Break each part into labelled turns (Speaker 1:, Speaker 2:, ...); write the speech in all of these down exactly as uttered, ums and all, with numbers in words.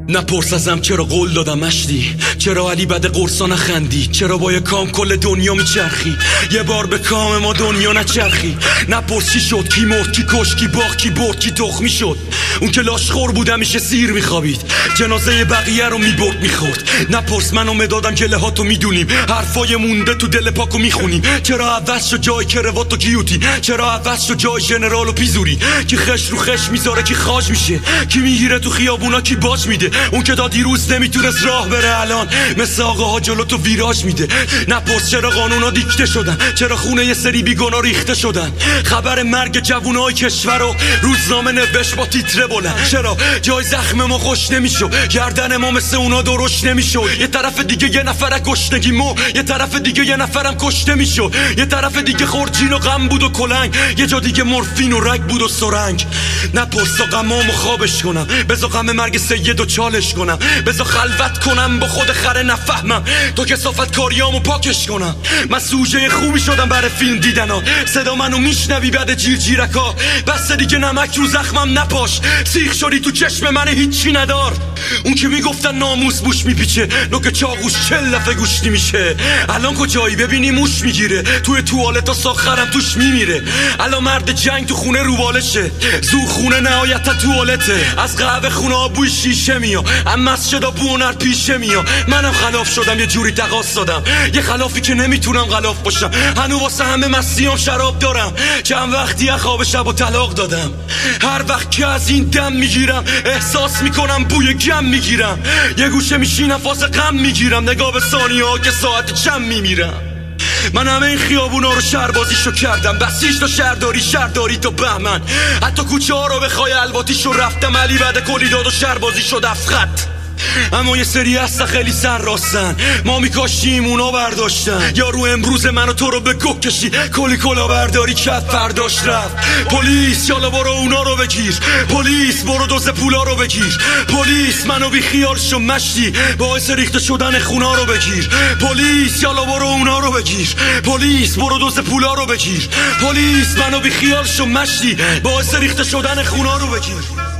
Speaker 1: نپرس ازم چرا قول دادم مشتی، چرا علی بد قرصا نخندی، چرا با یه کام کل دنیا میچرخی، یه بار به کام ما دنیا نچرخی. نپرس چی شد، کی مرد، کی کش، کی باخت، کی برد، کی تخمی شد. اون که لاشخور بود همیشه سیر میخوابید، جنازه بقیه رو میبرد میخورد. نپرس من و مدادم گله هاتو میدونیم، حرفای مونده تو دل پاکو میخونیم. چرا عوض شد جای کروات و گیوتی، چرا عوض شد جای ژنرال و پیزوری. کی خش رو خش میذاره، کی خاج میشه، کی میگیره تو خیابونا، کی باج میده. اون که تا دیروز نمیتونست راه بره الان مثل آقاها جلو تو ویراج میده. نپرس چرا قانونا دیکته شدن، چرا خونه یه سری بیگنا ریخته شدن. خبر مرگ جوونای کشور رو روزنامه نوشت با تیتره بلند. چرا جای زخم ما خوش نمیشد، گردن ما مثل اونا درشت نمیشد. یه طرف دیگه یه نفر گشنگی مو، یه طرف دیگه یه نفرم کشته میشد. یه طرف دیگه خورجین و غم بود و کلنگ، یه جا دیگه مورفین و رگ بود و سرنگ. نپرس تا غمامو خوابش کنم، بذار غم مرگ سید و چالش کنم، بذار خلوت کنم با خود خره نفهمم تو کثافت کاریامو پاکش کنم. من سوژه خوبی شدم برای فیلم دیدن ها، صدا منو میشنوی بعد جیر جیرکا. بس دیگه نمک رو زخمم نپاش، سیخ شدی تو چشم من هیچی ندار. اون که میگفتن ناموس بوش میپیچه، نوک چاقوش چل دفعه گوشتی میشه. الان کجایی ببینی موش میگیره، توی توالتا ساخرم توش میمیره. الان مرد جنگ تو خونه روبالشه، زور خونه نهایتا توالته. از قهوه خونه ها بوی شیشه میا، اما مسجدا بونر پیشه میا. منم خلاف شدم، یه جوری تقاص دادم، یه خلافی که نمیتونم غلاف باشم. هنو واسه همه مسیام شراب دارم، چند وقتی خواب شب و طلاق دادم. هر وقت که از این دم میگیرم احساس میکنم بوی گم میگیرم. یه گوشه میشینم فاز غم میگیرم، نگاه به ثانیه ها که ساعت چند میمیرم. من همه این خیابونا رو شهربازیشو کردم، بسیج تا شهرداری، شهرداری تا بهمن. حتی کوچه ها رو به خای الواتیشو رفتم، علی بعد کلی داد و شهربازی شد افخط. اما یه سری هستا خیلی سر راستن، ما میکاشیم اونا برداشتن. یا رو امروز منو تو رو به گوه کشی، کلی کلا برداری کت فرداش رفت. پلیس یالا برو اونا رو بگیر، پلیس برو دوز پولا رو بگیر. پلیس منو بی خیال شو مشتی، باعث ریخته شدن خونا رو بگیر. پلیس یالا برو اونا رو بگیر، پلیس برو دوز پولا رو بگیر. پلیس منو بی خیال شو مشتی، باعث ریخته شدن خونا رو بگیر.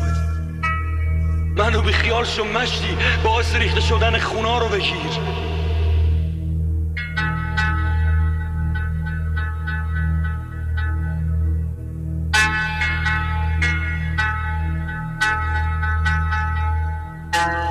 Speaker 1: منو بی خیال شو مشتی، باعث ریخته شدن خونا رو بگیر.
Speaker 2: Uh...